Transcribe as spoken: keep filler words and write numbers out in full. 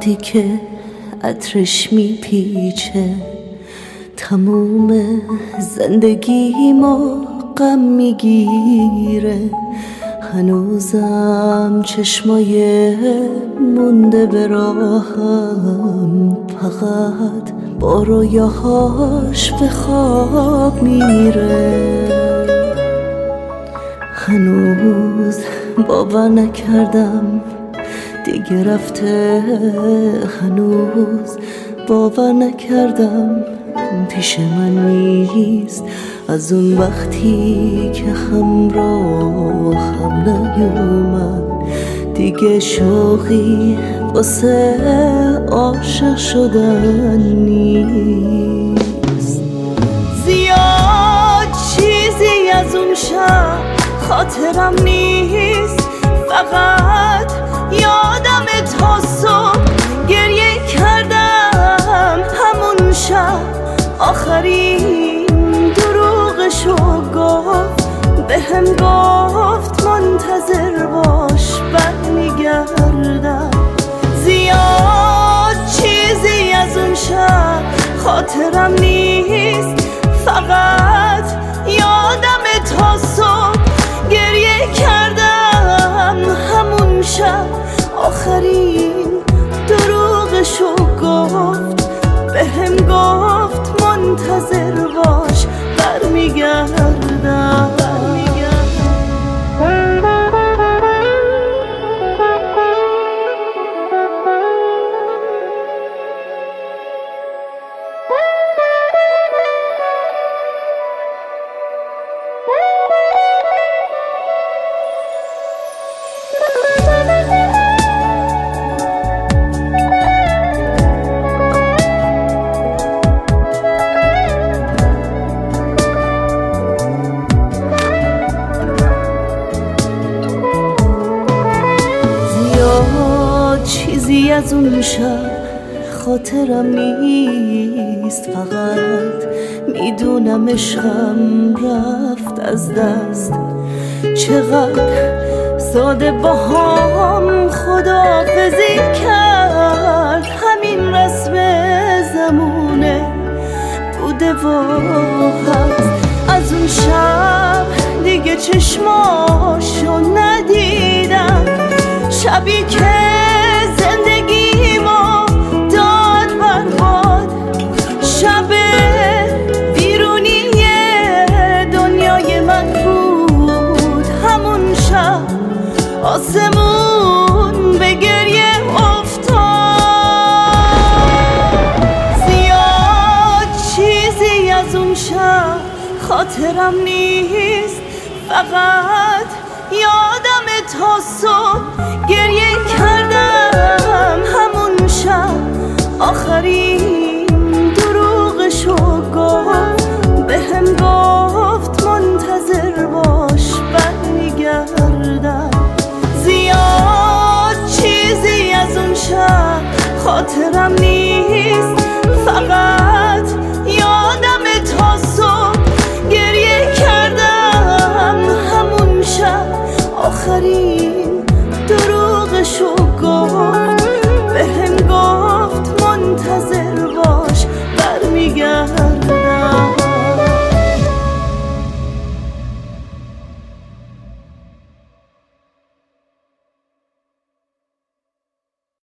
وقتی که عطرش میپیچه تموم زندگیمو غم میگیره. هنوزم چشمای مونده به راهم فقط با رویاهاش به خواب میره. هنوز باور نکردم دیگه رفته، هنوز باور نکردم پیش من نیست. از اون وقتی که همراه هم نیومد دیگه شوقی واسه عاشق شدن نیست. زیاد چیزی از اون شب خاطرم نیست، فقط یادم تا صبح گریه کردم همون شب. آخرین دروغشو گفت بهم گفت منتظر باش برمیگردم. زیاد چیزی از اون شب خاطرم نیست، فقط یادم تا صبح گریه کردم همون شب. آخرین دروغشو گفت بهم گفت منتظر باش برمیگردم. چیزی از اون شب خاطرم نیست، فقط میدونم عشقم رفت از دست. چقدر ساده با هم خداحافظی کرد، همین رسم زمونه بوده و هست. از اون شب دیگه چشماشو ندیدم، شبی که زندگیمو داد برباد، شب بیرونی دنیای من بود. همون شب آسمون به گریه افتاد. زیاد چیزی از اون شب خاطرم نیست، فقط یادم تا صبح گریه کردم همون شب. آخرین دروغشو گفت بهم گفت منتظر باش برمیگردم. زیاد چیزی از اون شب خاطرم نیست، فقط یادم تا صبح گریه کردم همون شب. آخرین دروغشو